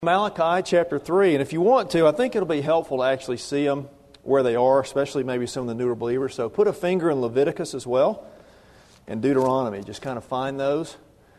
Malachi chapter 3, and if you want to, I think it'll be helpful to actually see them where they are, especially maybe some of the newer believers. So put a finger in Leviticus as well, and Deuteronomy. Just kind of find those,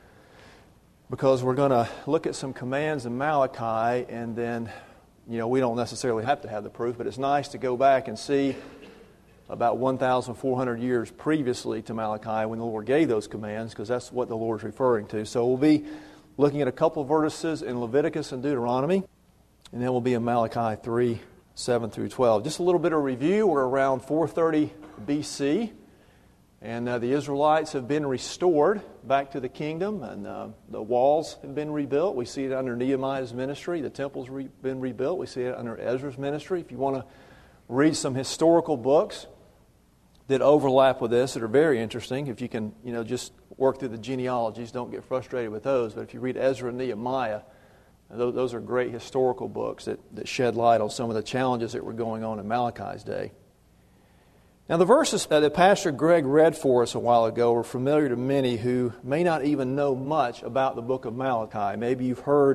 because we're going to look at some commands in Malachi, and then, we don't necessarily have to have the proof, but it's nice to go back and see about 1,400 years previously to Malachi when the Lord gave those commands, because that's what the Lord's referring to. So we'll be looking at a couple of verses in Leviticus and Deuteronomy, and then we'll be in Malachi 3, 7 through 12. Just a little bit of review. We're around 430 BC, and the Israelites have been restored back to the kingdom, and the walls have been rebuilt. We see it under Nehemiah's ministry. The temple's been rebuilt. We see it under Ezra's ministry. If you want to read some historical books that overlap with this that are very interesting, if you can, just work through the genealogies, don't get frustrated with those. But if you read Ezra and Nehemiah, those are great historical books that shed light on some of the challenges that were going on in Malachi's day. Now, the verses that Pastor Greg read for us a while ago are familiar to many who may not even know much about the book of Malachi. Maybe you've heard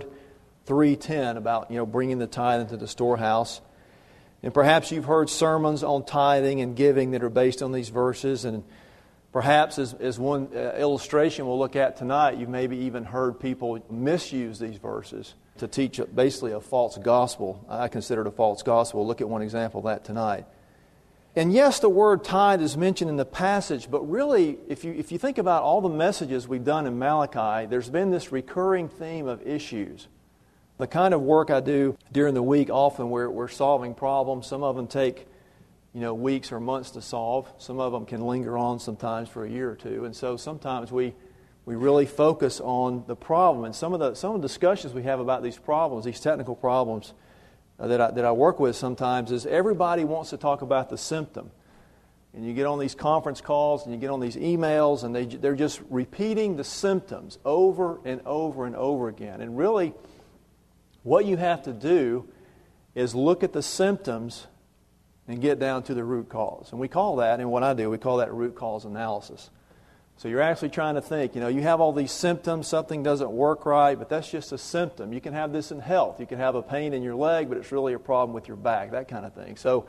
3:10 about, bringing the tithe into the storehouse. And perhaps you've heard sermons on tithing and giving that are based on these verses. And perhaps as one illustration we'll look at tonight, you've maybe even heard people misuse these verses to teach basically a false gospel. I consider it a false gospel. We'll look at one example of that tonight. And yes, the word tithe is mentioned in the passage, but really, if you think about all the messages we've done in Malachi, there's been this recurring theme of issues. The kind of work I do during the week, often we're solving problems. Some of them take, weeks or months to solve. Some of them can linger on sometimes for a year or two. And so sometimes we really focus on the problem. And some of the discussions we have about these problems, these technical problems that I work with sometimes, is everybody wants to talk about the symptom. And you get on these conference calls and you get on these emails, and they're just repeating the symptoms over and over and over again. And really, what you have to do is look at the symptoms and get down to the root cause. And we call that, and what I do, we call that root cause analysis. So you're actually trying to think, you have all these symptoms, something doesn't work right, but that's just a symptom. You can have this in health. You can have a pain in your leg, but it's really a problem with your back, that kind of thing. So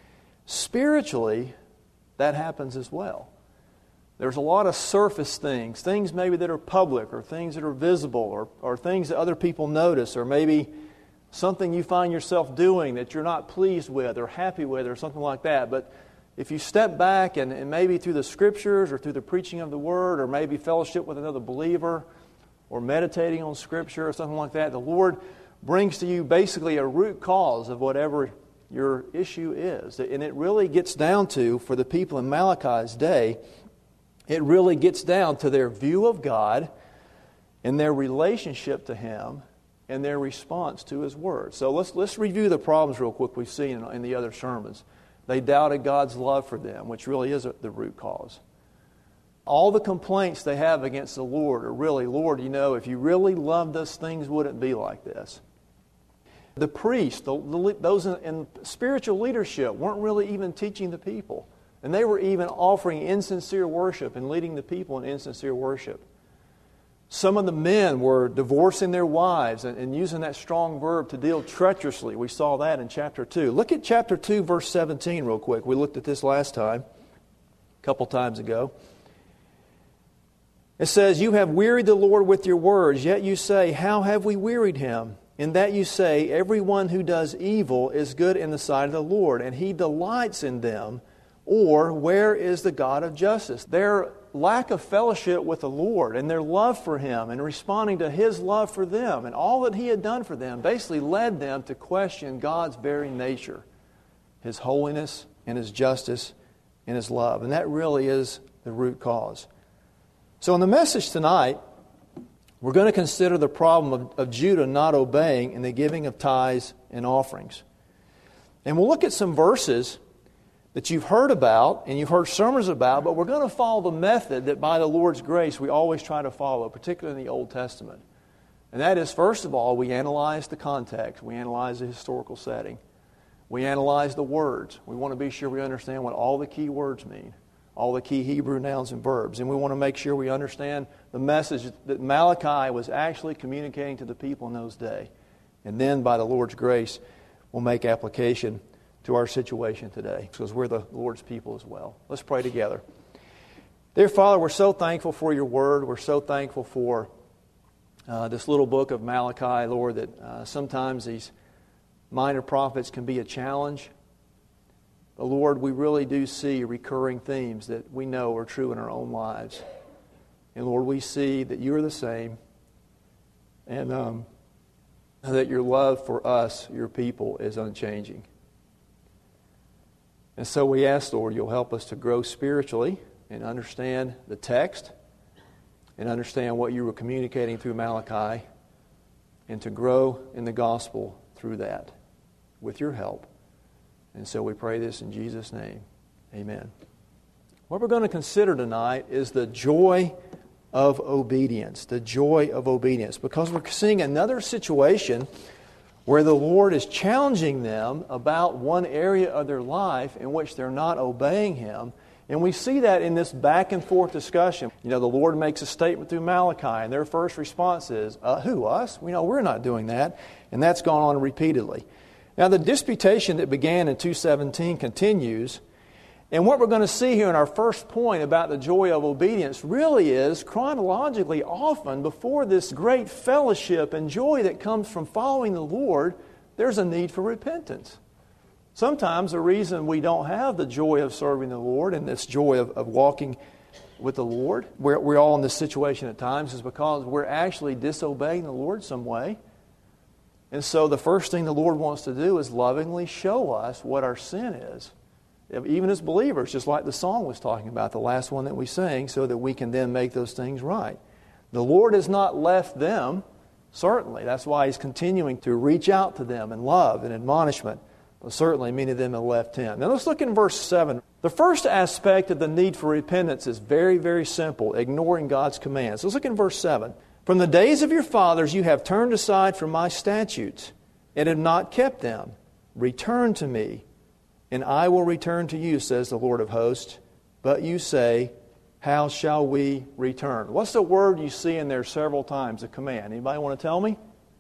spiritually, that happens as well. There's a lot of surface things maybe that are public, or things that are visible, or things that other people notice, or maybe something you find yourself doing that you're not pleased with or happy with, or something like that. But if you step back and maybe through the Scriptures or through the preaching of the Word, or maybe fellowship with another believer, or meditating on Scripture or something like that, the Lord brings to you basically a root cause of whatever your issue is. And it really gets down to, for the people in Malachi's day, it really gets down to their view of God and their relationship to Him and their response to His Word. So let's review the problems real quick we've seen in the other sermons. They doubted God's love for them, which really is the root cause. All the complaints they have against the Lord are really, Lord, if you really loved us, things wouldn't be like this. The priests, those in spiritual leadership, weren't really even teaching the people. And they were even offering insincere worship and leading the people in insincere worship. Some of the men were divorcing their wives and using that strong verb to deal treacherously. We saw that in chapter 2. Look at chapter 2, verse 17 real quick. We looked at this last time, a couple times ago. It says, "You have wearied the Lord with your words, yet you say, how have we wearied Him? In that you say, everyone who does evil is good in the sight of the Lord, and He delights in them. Or, where is the God of justice?" Their lack of fellowship with the Lord and their love for Him and responding to His love for them and all that He had done for them basically led them to question God's very nature, His holiness and His justice and His love. And that really is the root cause. So in the message tonight, we're going to consider the problem of Judah not obeying in the giving of tithes and offerings. And we'll look at some verses that you've heard about and you've heard sermons about, but we're going to follow the method that by the Lord's grace we always try to follow, particularly in the Old Testament. And that is, first of all, we analyze the context. We analyze the historical setting. We analyze the words. We want to be sure we understand what all the key words mean, all the key Hebrew nouns and verbs. And we want to make sure we understand the message that Malachi was actually communicating to the people in those days. And then, by the Lord's grace, we'll make application to our situation today, because we're the Lord's people as well. Let's pray together. Dear Father, we're so thankful for your word. We're so thankful for this little book of Malachi, Lord, that sometimes these minor prophets can be a challenge. But Lord, we really do see recurring themes that we know are true in our own lives. And Lord, we see that you are the same, and that your love for us, your people, is unchanging. And so we ask, Lord, you'll help us to grow spiritually and understand the text and understand what you were communicating through Malachi, and to grow in the gospel through that with your help. And so we pray this in Jesus' name. Amen. What we're going to consider tonight is the joy of obedience. The joy of obedience. Because we're seeing another situation where the Lord is challenging them about one area of their life in which they're not obeying Him. And we see that in this back and forth discussion. You know, the Lord makes a statement through Malachi, and their first response is, who, us? We know we're not doing that. And that's gone on repeatedly. Now, the disputation that began in 2:17 continues. And what we're going to see here in our first point about the joy of obedience really is chronologically often before this great fellowship and joy that comes from following the Lord, there's a need for repentance. Sometimes the reason we don't have the joy of serving the Lord and this joy of walking with the Lord, we're all in this situation at times, is because we're actually disobeying the Lord some way. And so the first thing the Lord wants to do is lovingly show us what our sin is. Even as believers, just like the song was talking about, the last one that we sang, so that we can then make those things right. The Lord has not left them, certainly. That's why He's continuing to reach out to them in love and admonishment. But certainly many of them have left Him. Now let's look in verse 7. The first aspect of the need for repentance is very, very simple, ignoring God's commands. Let's look in verse 7. From the days of your fathers you have turned aside from my statutes and have not kept them. Return to me, and I will return to you, says the Lord of hosts. But you say, how shall we return? What's the word you see in there several times, a command? Anybody want to tell me?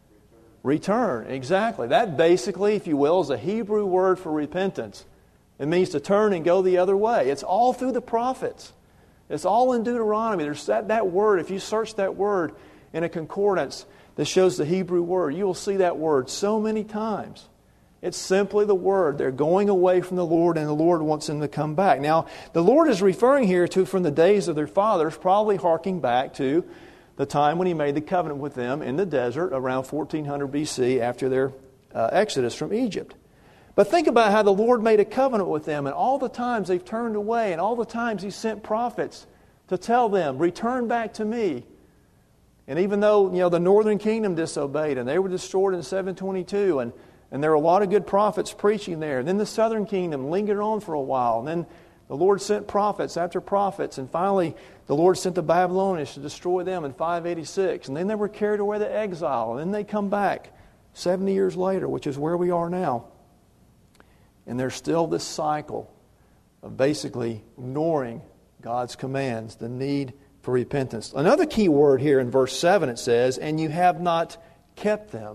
Return, exactly. That basically, if you will, is a Hebrew word for repentance. It means to turn and go the other way. It's all through the prophets. It's all in Deuteronomy. There's that word. If you search that word in a concordance that shows the Hebrew word, you will see that word so many times. It's simply the word. They're going away from the Lord, and the Lord wants them to come back. Now, the Lord is referring here to from the days of their fathers, probably harking back to the time when He made the covenant with them in the desert around 1400 BC after their exodus from Egypt. But think about how the Lord made a covenant with them, and all the times they've turned away, and all the times He sent prophets to tell them, return back to me. And even though, the northern kingdom disobeyed, and they were destroyed in 722, and there were a lot of good prophets preaching there. And then the southern kingdom lingered on for a while. And then the Lord sent prophets after prophets. And finally, the Lord sent the Babylonians to destroy them in 586. And then they were carried away to exile. And then they come back 70 years later, which is where we are now. And there's still this cycle of basically ignoring God's commands, the need for repentance. Another key word here in verse 7, it says, and you have not kept them.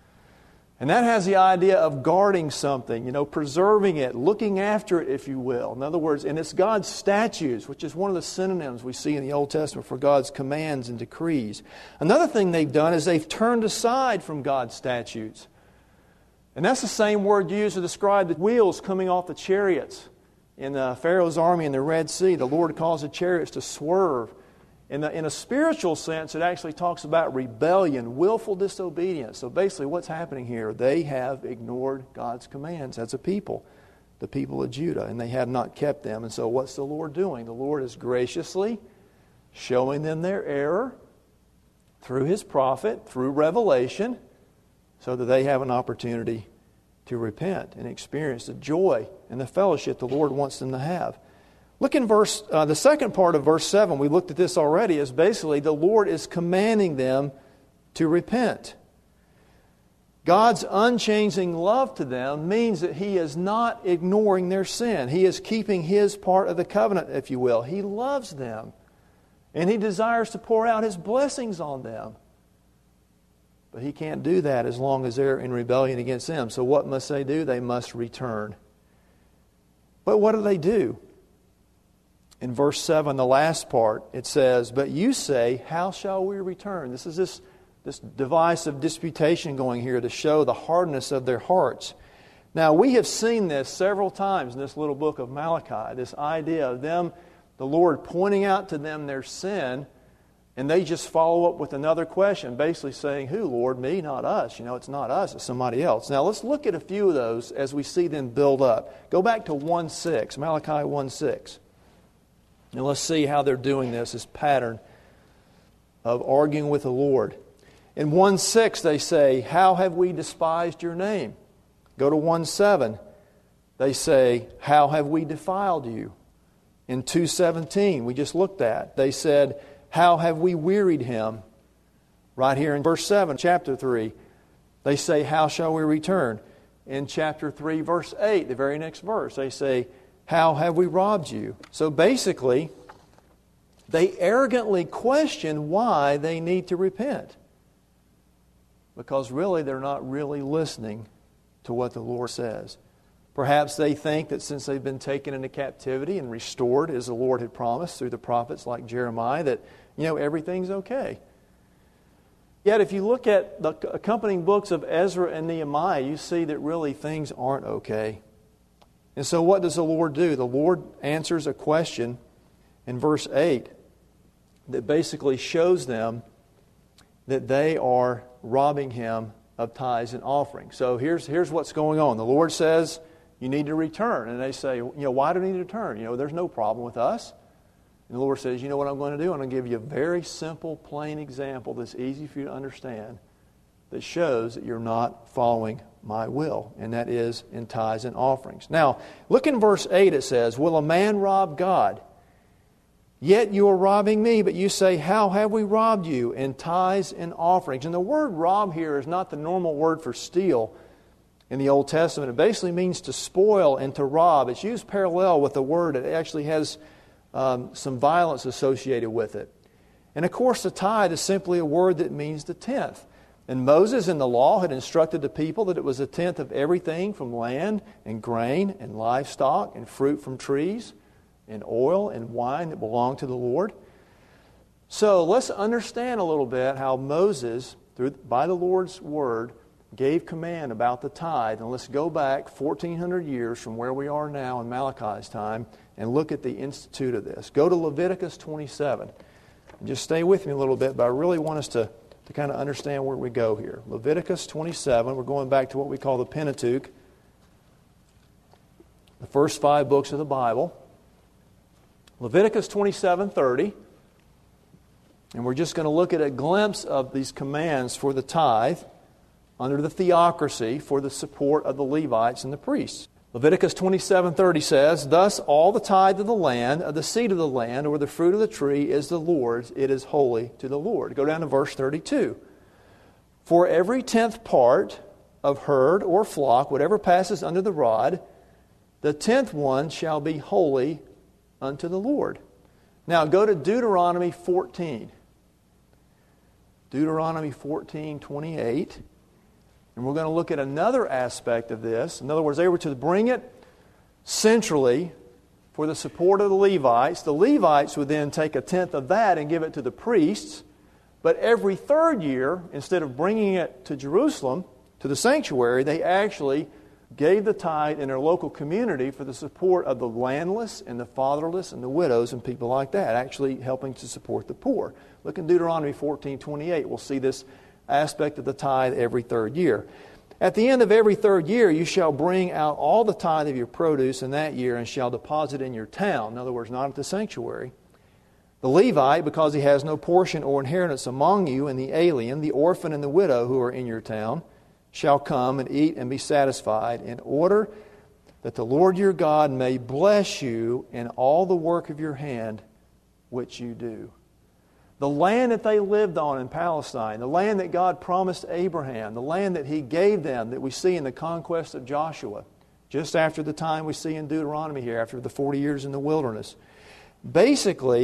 And that has the idea of guarding something, preserving it, looking after it, if you will. In other words, and it's God's statutes, which is one of the synonyms we see in the Old Testament for God's commands and decrees. Another thing they've done is they've turned aside from God's statutes. And that's the same word used to describe the wheels coming off the chariots in Pharaoh's army in the Red Sea. The Lord caused the chariots to swerve. In a spiritual sense, it actually talks about rebellion, willful disobedience. So basically what's happening here, they have ignored God's commands as a people, the people of Judah, and they have not kept them. And so what's the Lord doing? The Lord is graciously showing them their error through His prophet, through revelation, so that they have an opportunity to repent and experience the joy and the fellowship the Lord wants them to have. Look in the second part of verse 7, we looked at this already, is basically the Lord is commanding them to repent. God's unchanging love to them means that He is not ignoring their sin. He is keeping His part of the covenant, if you will. He loves them, and He desires to pour out His blessings on them. But He can't do that as long as they're in rebellion against Him. So what must they do? They must return. But what do? In verse 7, the last part, it says, "But you say, how shall we return?" This is this device of disputation going here to show the hardness of their hearts. Now, we have seen this several times in this little book of Malachi, this idea of them, the Lord pointing out to them their sin, and they just follow up with another question, basically saying, who, Lord? Me, not us. It's not us, it's somebody else. Now, let's look at a few of those as we see them build up. Go back to 1:6, Malachi 1:6. And let's see how they're doing this pattern of arguing with the Lord. In 1:6, they say, how have we despised your name? Go to 1:7. They say, how have we defiled you? In 2:17, we just looked at, they said, how have we wearied him? Right here in verse 7, chapter 3, they say, how shall we return? In chapter 3, verse 8, the very next verse, they say, how have we robbed you? So basically, they arrogantly question why they need to repent. Because really, they're not really listening to what the Lord says. Perhaps they think that since they've been taken into captivity and restored, as the Lord had promised through the prophets like Jeremiah, that everything's okay. Yet if you look at the accompanying books of Ezra and Nehemiah, you see that really things aren't okay. And so what does the Lord do? The Lord answers a question in verse 8 that basically shows them that they are robbing Him of tithes and offerings. So here's what's going on. The Lord says, you need to return. And they say, why do we need to return? There's no problem with us. And the Lord says, you know what I'm going to do? I'm going to give you a very simple, plain example that's easy for you to understand that shows that you're not following my will. And that is in tithes and offerings. Now, look in verse 8. It says, will a man rob God? Yet you are robbing me, but you say, how have we robbed you? In tithes and offerings. And the word rob here is not the normal word for steal in the Old Testament. It basically means to spoil and to rob. It's used parallel with a word that actually has some violence associated with it. And of course, the tithe is simply a word that means the tenth. And Moses in the law had instructed the people that it was a tenth of everything from land and grain and livestock and fruit from trees and oil and wine that belonged to the Lord. So let's understand a little bit how Moses, by the Lord's word, gave command about the tithe. And let's go back 1,400 years from where we are now in Malachi's time and look at the institute of this. Go to Leviticus 27. And just stay with me a little bit, but I really want us to kind of understand where we go here. Leviticus 27, we're going back to what we call the Pentateuch, the first 5 books of the Bible. Leviticus 27:30. And we're just going to look at a glimpse of these commands for the tithe under the theocracy for the support of the Levites and the priests. Leviticus 27:30 says, thus all the tithe of the land, of the seed of the land, or the fruit of the tree is the Lord's. It is holy to the Lord. Go down to verse 32. For every 10th part of herd or flock, whatever passes under the rod, the 10th one shall be holy unto the Lord. Now go to Deuteronomy 14. Deuteronomy 14:28. And we're going to look at another aspect of this. In other words, they were to bring it centrally for the support of the Levites. The Levites would then take a tenth of that and give it to the priests. But every third year, instead of bringing it to Jerusalem, to the sanctuary, they actually gave the tithe in their local community for the support of the landless and the fatherless and the widows and people like that, actually helping to support the poor. Look in Deuteronomy 14:28. We'll see this aspect of the tithe every third year. At the end of every third year, you shall bring out all the tithe of your produce in that year and shall deposit in your town. In other words, not at the sanctuary. The Levite, because he has no portion or inheritance among you, and the alien, the orphan, and the widow who are in your town, shall come and eat and be satisfied, in order that the Lord your God may bless you in all the work of your hand which you do. The land that they lived on in Palestine, the land that God promised Abraham, the land that He gave them that we see in the conquest of Joshua, just after the time we see in Deuteronomy here, after the 40 years in the wilderness. Basically,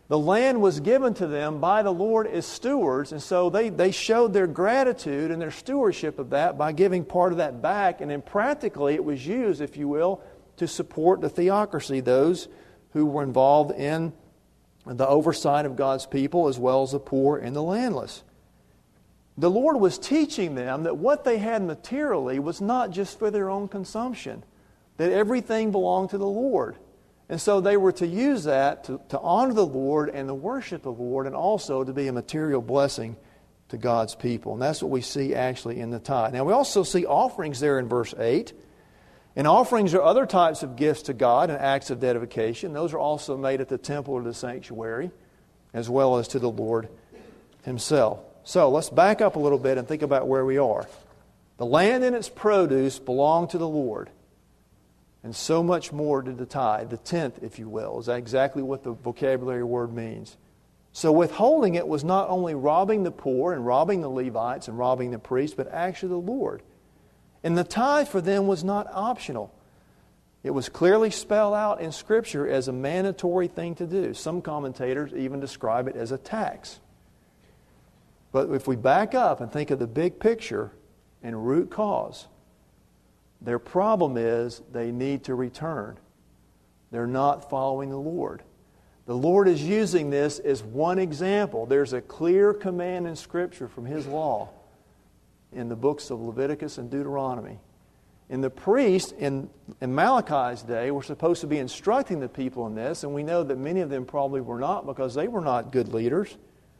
The land was given to them by the Lord as stewards, and so they showed their gratitude and their stewardship of that by giving part of that back, and then practically it was used, if you will, to support the theocracy, those who were involved in the oversight of God's people as well as the poor and the landless. The Lord was teaching them that what they had materially was not just for their own consumption, that everything belonged to the Lord. And so they were to use that to honor the Lord and to worship the Lord, and also to be a material blessing to God's people. And that's what we see actually in the tithe. Now we also see offerings there in verse 8. And offerings are other types of gifts to God and acts of dedication. Those are also made at the temple or the sanctuary, as well as to the Lord Himself. So let's back up a little bit and think about where we are. The land and its produce belong to the Lord. And so much more did the tithe, the tenth, if you will. Is that exactly what the vocabulary word means? So withholding it was not only robbing the poor and robbing the Levites and robbing the priests, but actually the Lord. And the tithe for them was not optional. It was clearly spelled out in Scripture as a mandatory thing to do. Some commentators even describe it as a tax. But if we back up and think of the big picture and root cause, their problem is they need to return. They're not following the Lord. The Lord is using this as one example. There's a clear command in Scripture from His law in the books of Leviticus and Deuteronomy. And the priests in Malachi's day were supposed to be instructing the people in this, and we know that many of them probably were not, because they were not good leaders.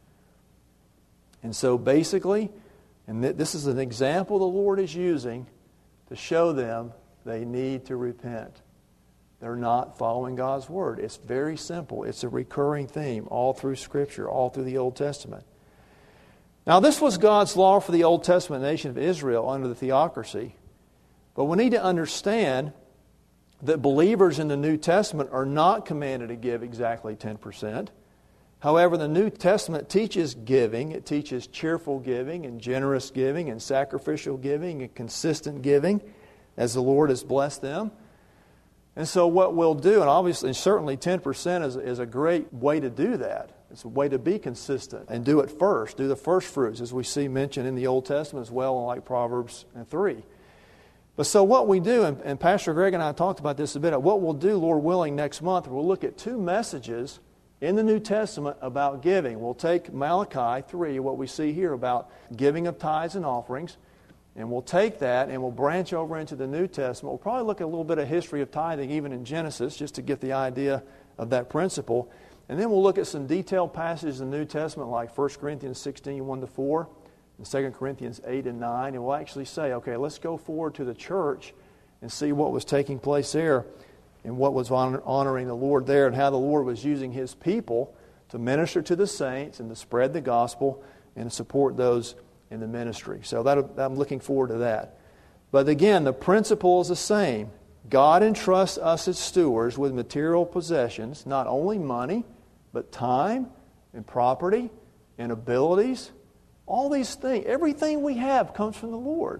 And so basically, and this is an example the Lord is using to show them they need to repent. They're not following God's Word. It's very simple. It's a recurring theme all through Scripture, all through the Old Testament. Now, this was God's law for the Old Testament nation of Israel under the theocracy. But we need to understand that believers in the New Testament are not commanded to give exactly 10%. However, the New Testament teaches giving. It teaches cheerful giving and generous giving and sacrificial giving and consistent giving as the Lord has blessed them. And so what we'll do, and obviously certainly 10% is a great way to do that. It's a way to be consistent and do it first. Do the first fruits, as we see mentioned in the Old Testament as well, like Proverbs 3. But so what we do, and Pastor Greg and I talked about this a bit, what we'll do, Lord willing, next month, we'll look at two messages in the New Testament about giving. We'll take Malachi 3, what we see here about giving of tithes and offerings, and we'll take that and we'll branch over into the New Testament. We'll probably look at a little bit of history of tithing even in Genesis, just to get the idea of that principle. And then we'll look at some detailed passages in the New Testament like 1 Corinthians 16, 1-4, and 2 Corinthians 8 and 9. And we'll actually say, okay, let's go forward to the church and see what was taking place there and what was honoring the Lord there, and how the Lord was using His people to minister to the saints and to spread the gospel and support those in the ministry. So I'm looking forward to that. But again, the principle is the same. God entrusts us as stewards with material possessions, not only money, but time and property and abilities. All these things, everything we have comes from the Lord.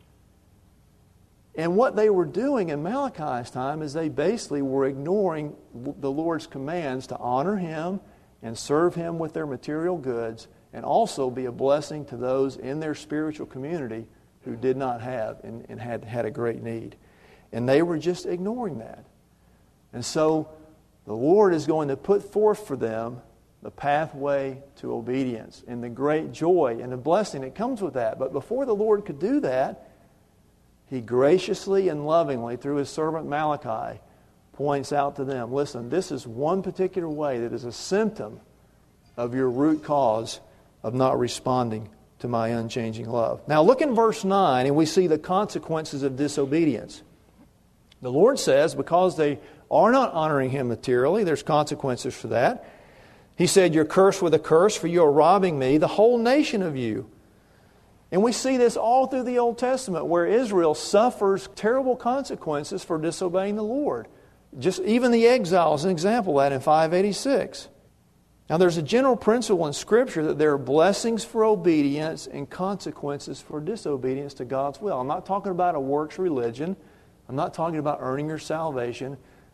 And what they were doing in Malachi's time is they basically were ignoring the Lord's commands to honor Him and serve Him with their material goods, and also be a blessing to those in their spiritual community who did not have and had a great need. And they were just ignoring that. And so the Lord is going to put forth for them the pathway to obedience and the great joy and the blessing that comes with that. But before the Lord could do that, He graciously and lovingly, through His servant Malachi, points out to them, listen, this is one particular way that is a symptom of your root cause of not responding to my unchanging love. Now look in verse 9 and we see the consequences of disobedience. The Lord says, because they are not honoring Him materially, there's consequences for that. He said, you're cursed with a curse, for you are robbing me, the whole nation of you. And we see this all through the Old Testament, where Israel suffers terrible consequences for disobeying the Lord. Just even the exile is an example of that in 586. Now there's a general principle in Scripture that there are blessings for obedience and consequences for disobedience to God's will. I'm not talking about a works religion. I'm not talking about earning your salvation.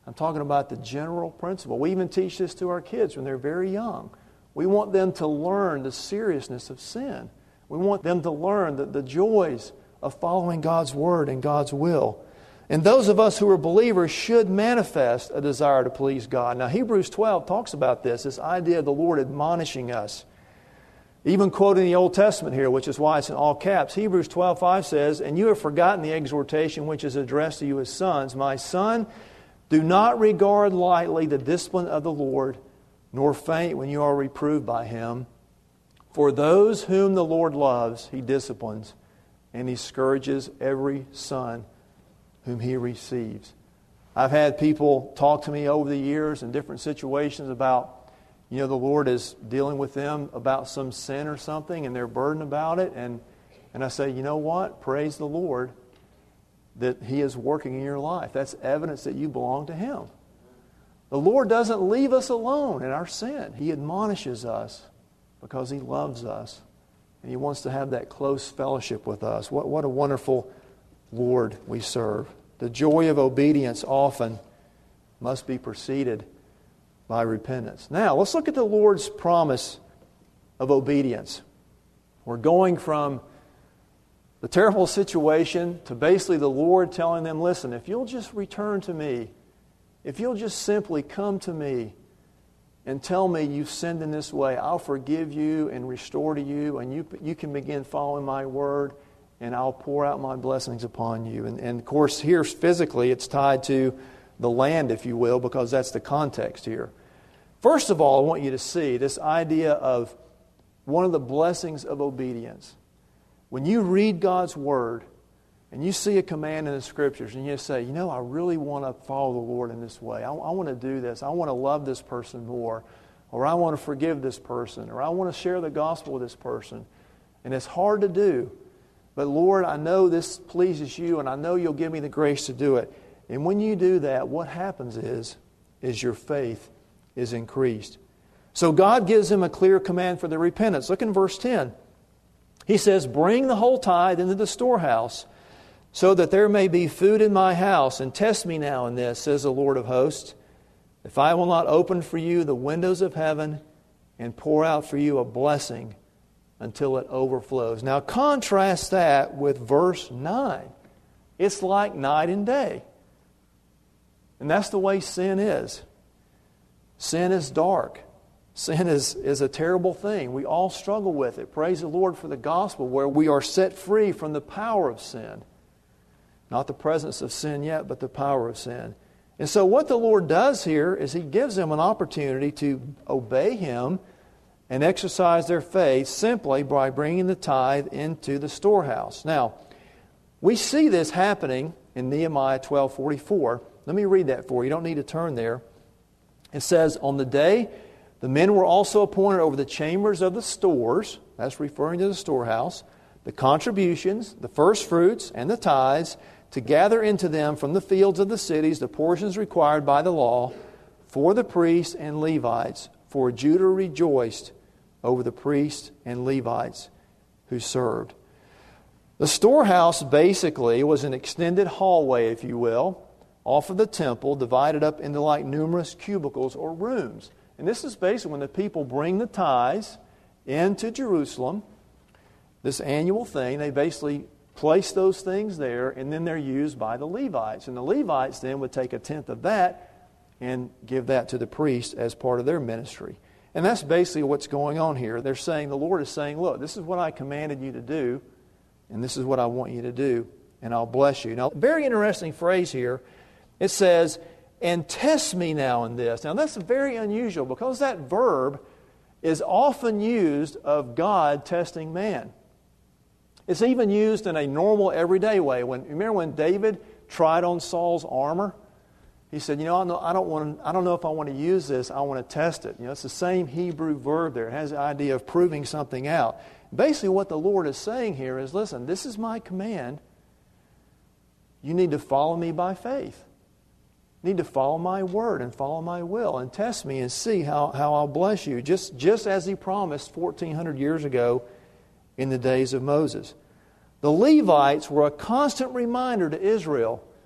I'm talking about the general principle. We even teach this to our kids when they're very young. We want them to learn the seriousness of sin. We want them to learn the joys of following God's Word and God's will. And those of us who are believers should manifest a desire to please God. Now, Hebrews 12 talks about this idea of the Lord admonishing us. Even quoting the Old Testament here, which is why it's in all caps, Hebrews 12:5 says, "And you have forgotten the exhortation which is addressed to you as sons. My son, do not regard lightly the discipline of the Lord, nor faint when you are reproved by Him. For those whom the Lord loves, He disciplines, and He scourges every son whom He receives." I've had people talk to me over the years in different situations about, the Lord is dealing with them about some sin or something, and they're burdened about it. And I say, you know what? Praise the Lord that He is working in your life. That's evidence that you belong to Him. The Lord doesn't leave us alone in our sin. He admonishes us because He loves us. And He wants to have that close fellowship with us. What a wonderful Lord we serve. The joy of obedience often must be preceded by repentance. Now, let's look at the Lord's promise of obedience. We're going from the terrible situation to basically the Lord telling them, listen, if you'll just return to me, if you'll just simply come to me and tell me you've sinned in this way, I'll forgive you and restore to you, and you can begin following my word, and I'll pour out my blessings upon you. And of course, here physically it's tied to the land, if you will, because that's the context here. First of all, I want you to see this idea of one of the blessings of obedience. When you read God's Word and you see a command in the Scriptures and you say, I really want to follow the Lord in this way. I want to do this. I want to love this person more. Or I want to forgive this person. Or I want to share the gospel with this person. And it's hard to do. But Lord, I know this pleases you and I know you'll give me the grace to do it. And when you do that, what happens is your faith is increased. So God gives him a clear command for the repentance. Look in verse 10. He says, "Bring the whole tithe into the storehouse, so that there may be food in my house, and test me now in this, says the Lord of hosts, if I will not open for you the windows of heaven and pour out for you a blessing until it overflows." Now contrast that with verse 9. It's like night and day. And that's the way sin is. Sin is dark. Sin is a terrible thing. We all struggle with it. Praise the Lord for the gospel where we are set free from the power of sin. Not the presence of sin yet, but the power of sin. And so what the Lord does here is He gives them an opportunity to obey Him and exercise their faith simply by bringing the tithe into the storehouse. Now, we see this happening in Nehemiah 12:44. Let me read that for you. You don't need to turn there. It says, "On the day the men were also appointed over the chambers of the stores," that's referring to the storehouse, "the contributions, the first fruits, and the tithes, to gather into them from the fields of the cities the portions required by the law for the priests and Levites. For Judah rejoiced over the priests and Levites who served." The storehouse basically was an extended hallway, if you will, off of the temple, divided up into like numerous cubicles or rooms. And this is basically when the people bring the tithes into Jerusalem, this annual thing, they basically place those things there, and then they're used by the Levites. And the Levites then would take a tenth of that and give that to the priest as part of their ministry. And that's basically what's going on here. They're saying, the Lord is saying, look, this is what I commanded you to do, and this is what I want you to do, and I'll bless you. Now, very interesting phrase here. It says, "And test me now in this." Now, that's very unusual because that verb is often used of God testing man. It's even used in a normal, everyday way. Remember when David tried on Saul's armor? He said, I don't know if I want to use this. I want to test it. It's the same Hebrew verb there. It has the idea of proving something out. Basically, what the Lord is saying here is, listen, this is my command. You need to follow me by faith. You need to follow my word and follow my will and test me and see how I'll bless you. Just as He promised 1,400 years ago in the days of Moses. The Levites were a constant reminder to Israel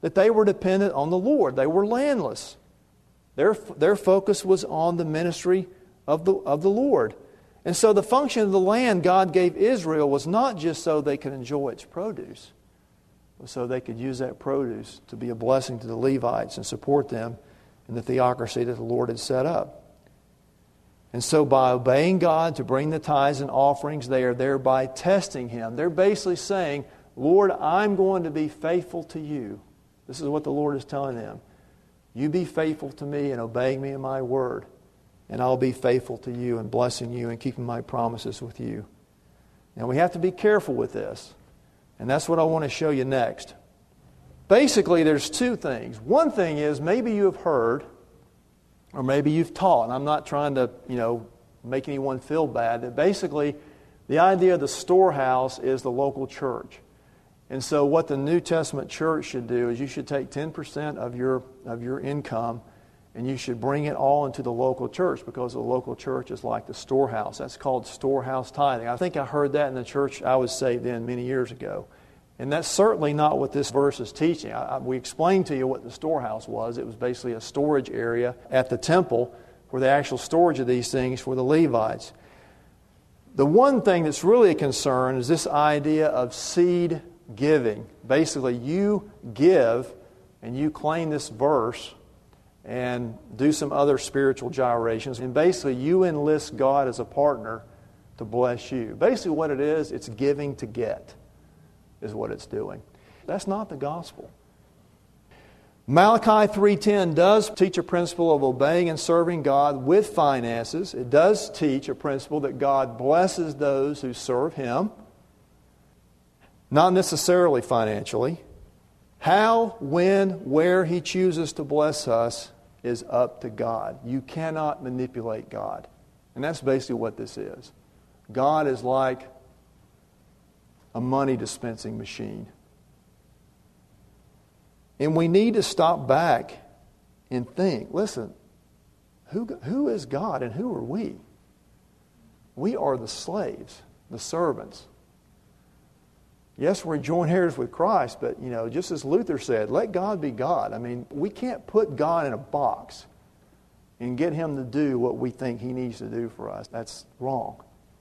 that they were dependent on the Lord. They were landless. Their focus was on the ministry of the Lord. And so the function of the land God gave Israel was not just so they could enjoy its produce, but so they could use that produce to be a blessing to the Levites and support them in the theocracy that the Lord had set up. And so by obeying God to bring the tithes and offerings, they are thereby testing Him. They're basically saying, Lord, I'm going to be faithful to you. This is what the Lord is telling them. You be faithful to me and obeying me in my word, and I'll be faithful to you and blessing you and keeping my promises with you. Now we have to be careful with this, and that's what I want to show you next. Basically, there's two things. One thing is maybe you have heard, or maybe you've taught, and I'm not trying to, make anyone feel bad, that basically the idea of the storehouse is the local church. And so what the New Testament church should do is you should take 10% of your income and you should bring it all into the local church, because the local church is like the storehouse. That's called storehouse tithing. I think I heard that in the church I was saved in many years ago. And that's certainly not what this verse is teaching. We explained to you what the storehouse was. It was basically a storage area at the temple for the actual storage of these things for the Levites. The one thing that's really a concern is this idea of seed giving. Basically, you give and you claim this verse and do some other spiritual gyrations. And basically, you enlist God as a partner to bless you. Basically, what it is, it's giving to get, is what it's doing. That's not the gospel. Malachi 3:10 does teach a principle of obeying and serving God with finances. It does teach a principle that God blesses those who serve Him. Not necessarily financially. How, when, where He chooses to bless us is up to God. You cannot manipulate God. And that's basically what this is. God is like a money dispensing machine. And we need to stop back and think, listen, who is God and who are we? We are the slaves, the servants. Yes, we're joint heirs with Christ, but, just as Luther said, let God be God. I mean, we can't put God in a box and get Him to do what we think He needs to do for us. That's wrong.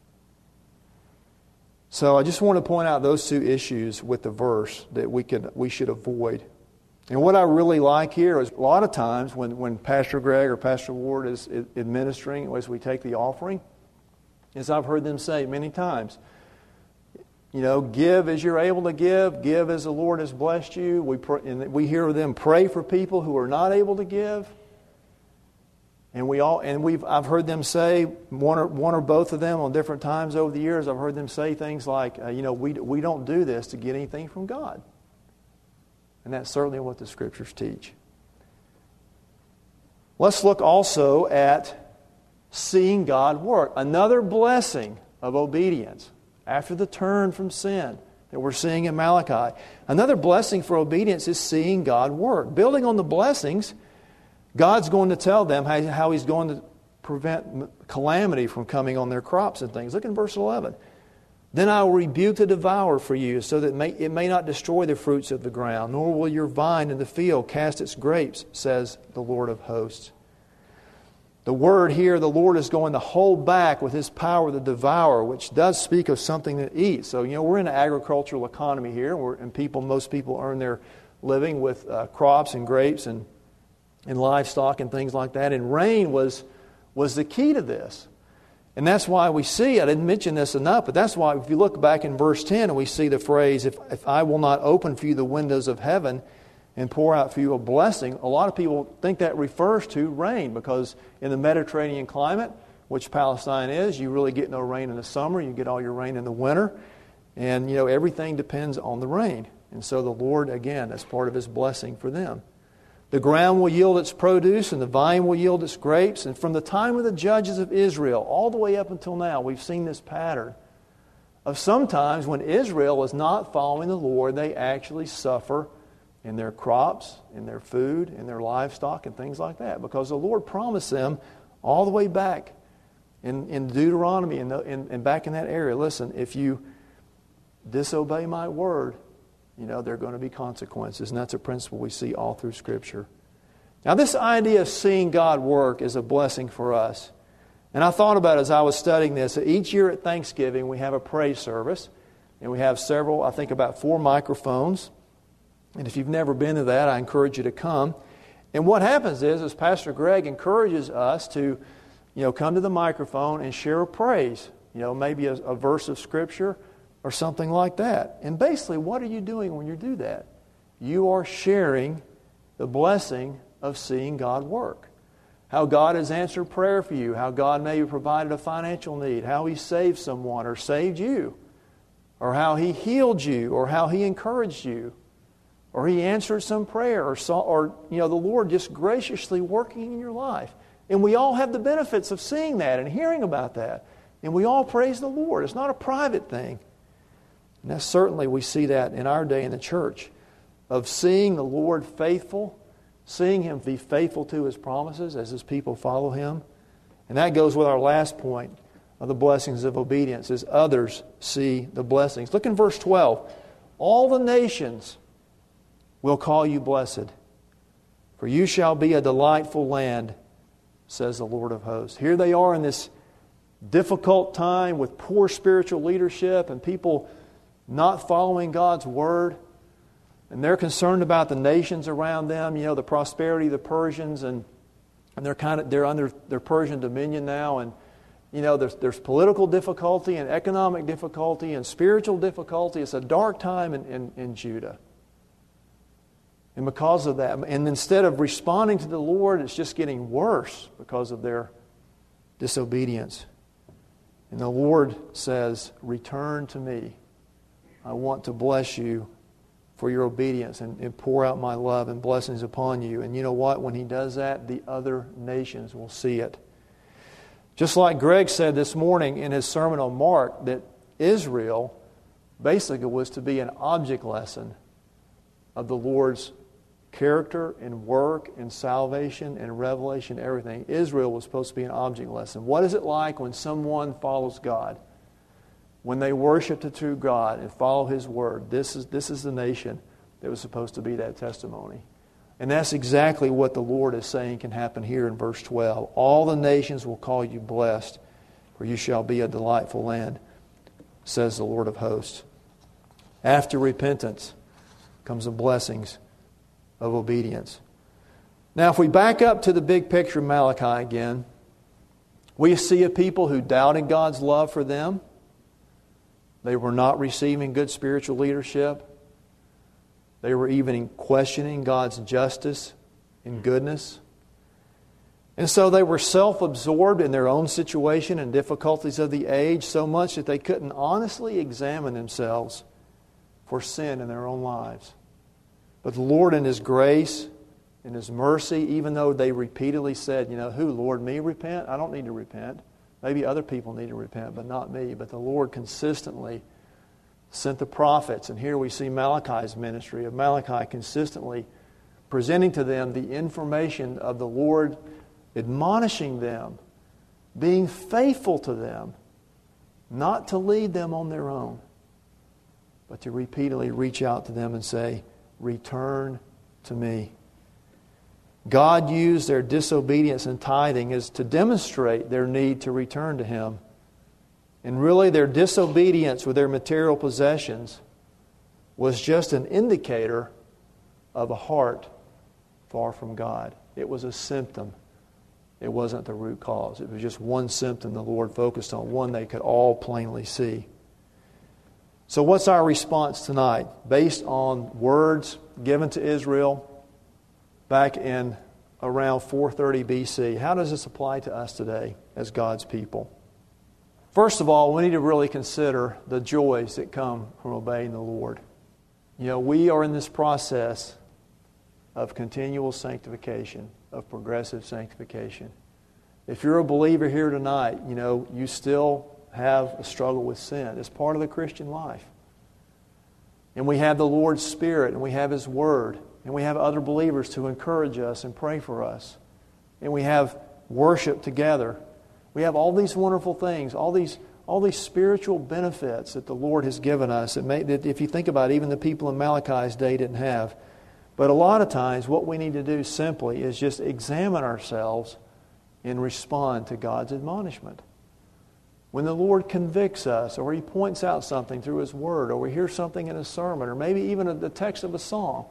So I just want to point out those two issues with the verse that we should avoid. And what I really like here is a lot of times when Pastor Greg or Pastor Ward is administering as we take the offering, as I've heard them say many times, give as you're able to give as the Lord has blessed you. We hear them pray for people who are not able to give. I've heard them say, one or both of them on different times over the years, I've heard them say things like, we don't do this to get anything from God. And that's certainly what the Scriptures teach. Let's look also at seeing God work. Another blessing of obedience after the turn from sin that we're seeing in Malachi. Another blessing for obedience is seeing God work. Building on the blessings, God's going to tell them how He's going to prevent calamity from coming on their crops and things. Look in verse 11. Then I will rebuke the devourer for you, so that it may not destroy the fruits of the ground, nor will your vine in the field cast its grapes, says the Lord of hosts. The word here, the Lord is going to hold back with His power the devourer, which does speak of something to eat. So, we're in an agricultural economy here, and most people earn their living with crops and grapes and livestock and things like that. And rain was the key to this. And that's why we see, I didn't mention this enough, but that's why if you look back in verse 10 and we see the phrase, if I will not open for you the windows of heaven and pour out for you a blessing, a lot of people think that refers to rain, because in the Mediterranean climate, which Palestine is, you really get no rain in the summer, you get all your rain in the winter, and everything depends on the rain. And so the Lord, again, that's part of His blessing for them. The ground will yield its produce, and the vine will yield its grapes. And from the time of the judges of Israel, all the way up until now, we've seen this pattern of sometimes when Israel is not following the Lord, they actually suffer in their crops, in their food, in their livestock, and things like that. Because the Lord promised them all the way back in Deuteronomy and back in that area, listen, if you disobey my word, there are going to be consequences. And that's a principle we see all through Scripture. Now, this idea of seeing God work is a blessing for us. And I thought about it as I was studying this. Each year at Thanksgiving, we have a praise service. And we have several, I think about 4 microphones. And if you've never been to that, I encourage you to come. And what happens is Pastor Greg encourages us to, come to the microphone and share a praise. Maybe a verse of Scripture or something like that. And basically, what are you doing when you do that? You are sharing the blessing of seeing God work. How God has answered prayer for you. How God maybe provided a financial need. How He saved someone or saved you. Or how He healed you. Or how He encouraged you. Or He answered some prayer. Or the Lord just graciously working in your life. And we all have the benefits of seeing that and hearing about that. And we all praise the Lord. It's not a private thing. And that's certainly, we see that in our day in the church. Of seeing the Lord faithful. Seeing Him be faithful to His promises as His people follow Him. And that goes with our last point of the blessings of obedience, as others see the blessings. Look in verse 12. All the nations will call you blessed, for you shall be a delightful land, says the Lord of hosts. Here they are in this difficult time with poor spiritual leadership and people not following God's Word. And they're concerned about the nations around them, the prosperity of the Persians, and they're under their Persian dominion now. And there's political difficulty and economic difficulty and spiritual difficulty. It's a dark time in Judah. And because of that, and instead of responding to the Lord, it's just getting worse because of their disobedience. And the Lord says, "Return to me. I want to bless you for your obedience and pour out my love and blessings upon you." And you know what? When He does that, the other nations will see it. Just like Greg said this morning in his sermon on Mark, that Israel basically was to be an object lesson of the Lord's character and work and salvation and revelation, everything. Israel was supposed to be an object lesson. What is it like when someone follows God? When they worship the true God and follow His Word, this is the nation that was supposed to be that testimony. And that's exactly what the Lord is saying can happen here in verse 12. All the nations will call you blessed, for you shall be a delightful land, says the Lord of hosts. After repentance comes the blessings of obedience. Now, if we back up to the big picture of Malachi again, we see a people who doubted God's love for them. They were not receiving good spiritual leadership. They were even questioning God's justice and goodness. And so they were self-absorbed in their own situation and difficulties of the age so much that they couldn't honestly examine themselves for sin in their own lives. But the Lord in His grace, in His mercy, even though they repeatedly said, who, Lord, me repent? I don't need to repent. Maybe other people need to repent, but not me. But the Lord consistently sent the prophets. And here we see Malachi's ministry of Malachi consistently presenting to them the information of the Lord, admonishing them, being faithful to them, not to lead them on their own, but to repeatedly reach out to them and say, "Return to me." God used their disobedience and tithing as to demonstrate their need to return to Him. And really their disobedience with their material possessions was just an indicator of a heart far from God. It was a symptom. It wasn't the root cause. It was just one symptom the Lord focused on, one they could all plainly see. So what's our response tonight? Based on words given to Israel back in around 430 BC. How does this apply to us today as God's people? First of all, we need to really consider the joys that come from obeying the Lord. We are in this process of continual sanctification, of progressive sanctification. If you're a believer here tonight, you still have a struggle with sin. It's part of the Christian life. And we have the Lord's Spirit, and we have His Word, and we have other believers to encourage us and pray for us. And we have worship together. We have all these wonderful things, all these all these spiritual benefits that the Lord has given us that if you think about it, even the people in Malachi's day didn't have. But a lot of times what we need to do simply is just examine ourselves and respond to God's admonishment. When the Lord convicts us, or He points out something through His Word, or we hear something in a sermon, or maybe even the text of a song,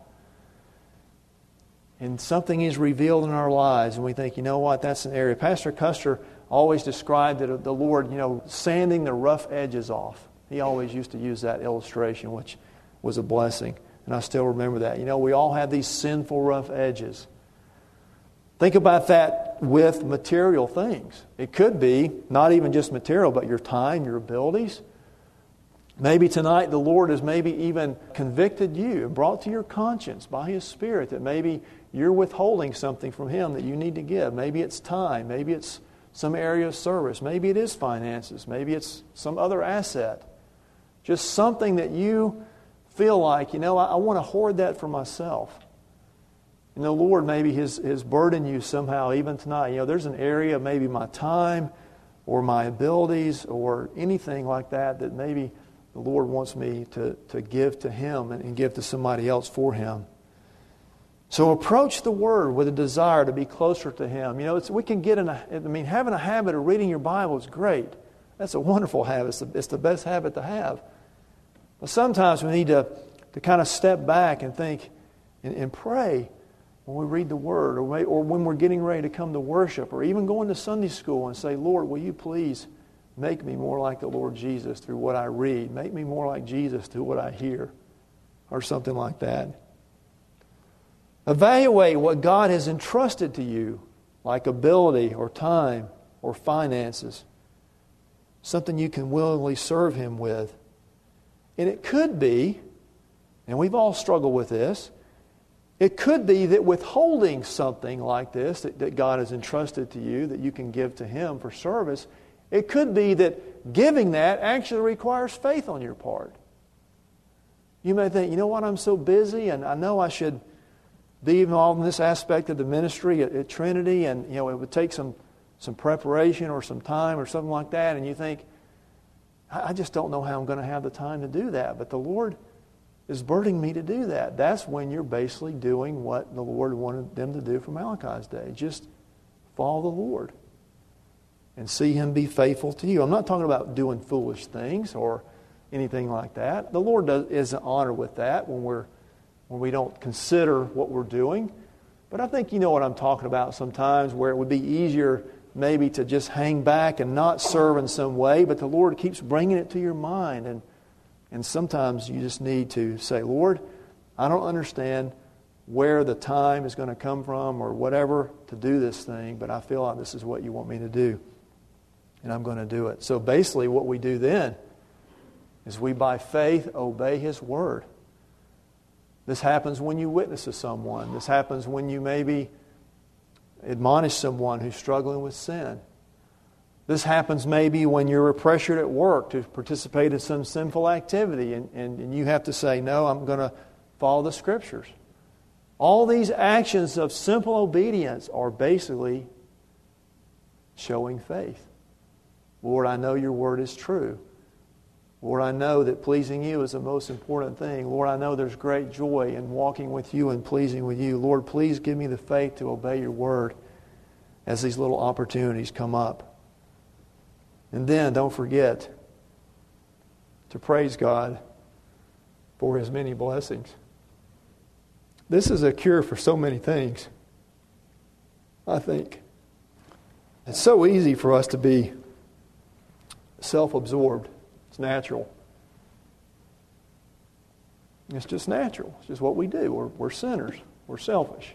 and something is revealed in our lives, and we think, you know what, that's an area. Pastor Custer always described it, the Lord, sanding the rough edges off. He always used to use that illustration, which was a blessing. And I still remember that. We all have these sinful rough edges. Think about that with material things. It could be not even just material, but your time, your abilities. Maybe tonight the Lord has maybe even convicted you and brought to your conscience by His Spirit that maybe you're withholding something from Him that you need to give. Maybe it's time. Maybe it's some area of service. Maybe it is finances. Maybe it's some other asset. Just something that you feel like, I want to hoard that for myself. And the Lord maybe has burdened you somehow even tonight. There's an area, maybe my time or my abilities or anything like that maybe the Lord wants me to give to Him and give to somebody else for Him. So approach the Word with a desire to be closer to Him. We can get having a habit of reading your Bible is great. That's a wonderful habit. It's the best habit to have. But sometimes we need to kind of step back and think and pray when we read the Word, or when we're getting ready to come to worship, or even going to Sunday school and say, Lord, will you please make me more like the Lord Jesus through what I read? Make me more like Jesus through what I hear, or something like that. Evaluate what God has entrusted to you, like ability or time or finances, something you can willingly serve Him with. And it could be, and we've all struggled with this, it could be that withholding something like this that God has entrusted to you that you can give to Him for service, it could be that giving that actually requires faith on your part. You may think, I'm so busy and I know I should be involved in this aspect of the ministry at Trinity, and it would take some preparation or some time or something like that, and you think, I just don't know how I'm going to have the time to do that. But the Lord is burdening me to do that. That's when you're basically doing what the Lord wanted them to do for Malachi's day. Just follow the Lord and see Him be faithful to you. I'm not talking about doing foolish things or anything like that. The Lord is honored with that when we don't consider what we're doing. But I think you know what I'm talking about sometimes, where it would be easier maybe to just hang back and not serve in some way, but the Lord keeps bringing it to your mind. And sometimes you just need to say, Lord, I don't understand where the time is going to come from or whatever to do this thing, but I feel like this is what you want me to do, and I'm going to do it. So basically what we do then is we, by faith, obey His Word. This happens when you witness to someone. This happens when you maybe admonish someone who's struggling with sin. This happens maybe when you're pressured at work to participate in some sinful activity and you have to say, no, I'm going to follow the Scriptures. All these actions of simple obedience are basically showing faith. Lord, I know your Word is true. Lord, I know that pleasing you is the most important thing. Lord, I know there's great joy in walking with you and pleasing with you. Lord, please give me the faith to obey your Word as these little opportunities come up. And then don't forget to praise God for His many blessings. This is a cure for so many things, I think. It's so easy for us to be self-absorbed. It's natural. It's just natural. It's just what we do. We're sinners. We're selfish.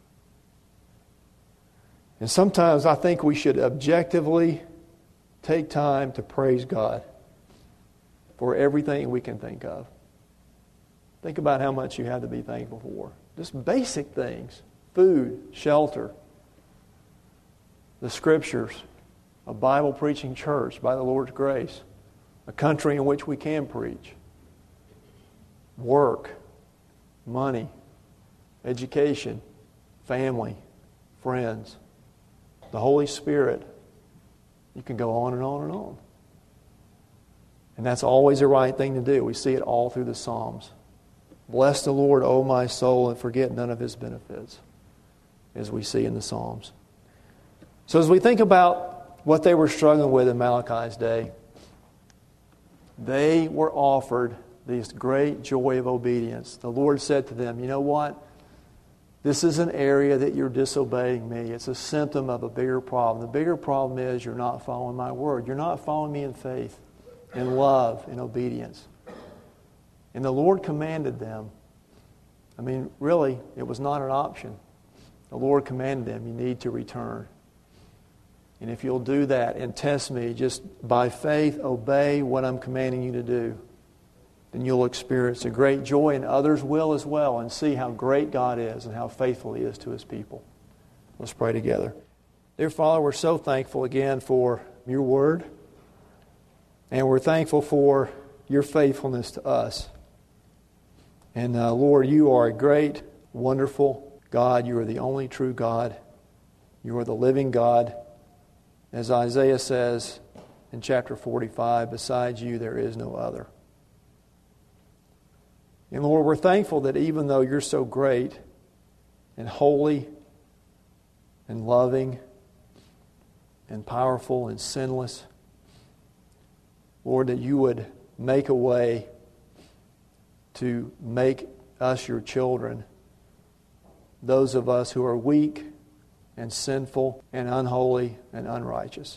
And sometimes I think we should objectively take time to praise God for everything we can think of. Think about how much you have to be thankful for. Just basic things. Food, shelter, the Scriptures, a Bible-preaching church by the Lord's grace, a country in which we can preach, work, money, education, family, friends, the Holy Spirit. You can go on and on and on. And that's always the right thing to do. We see it all through the Psalms. Bless the Lord, O my soul, and forget none of His benefits, as we see in the Psalms. So as we think about what they were struggling with in Malachi's day, they were offered this great joy of obedience. The Lord said to them, you know what? This is an area that you're disobeying me. It's a symptom of a bigger problem. The bigger problem is you're not following my word. You're not following me in faith, in love, in obedience. And the Lord commanded them. I mean, really, it was not an option. The Lord commanded them, you need to return. And if you'll do that and test me, just by faith, obey what I'm commanding you to do, then you'll experience a great joy, and others will as well, and see how great God is and how faithful He is to His people. Let's pray together. Dear Father, we're so thankful again for your word, and we're thankful for your faithfulness to us. And Lord, you are a great, wonderful God. You are the only true God. You are the living God. As Isaiah says in chapter 45, besides you there is no other. And Lord, we're thankful that even though you're so great and holy and loving and powerful and sinless, Lord, that you would make a way to make us your children, those of us who are weak and sinful and unholy and unrighteous.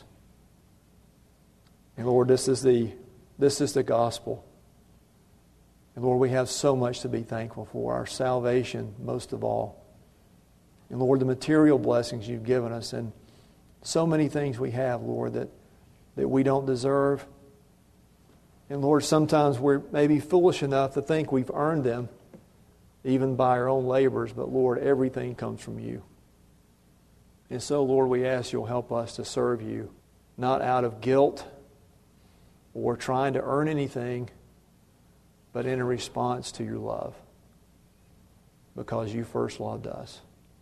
And Lord, this is the gospel. And Lord, we have so much to be thankful for, our salvation most of all. And Lord, the material blessings you've given us, and so many things we have, Lord, that we don't deserve. And Lord, sometimes we're maybe foolish enough to think we've earned them, even by our own labors. But Lord, everything comes from you. And so, Lord, we ask you'll help us to serve you, not out of guilt or trying to earn anything, but in a response to your love, because you first loved us.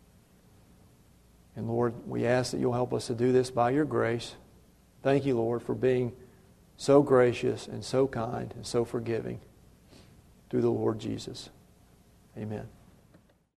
And Lord, we ask that you'll help us to do this by your grace. Thank you, Lord, for being so gracious and so kind and so forgiving through the Lord Jesus. Amen.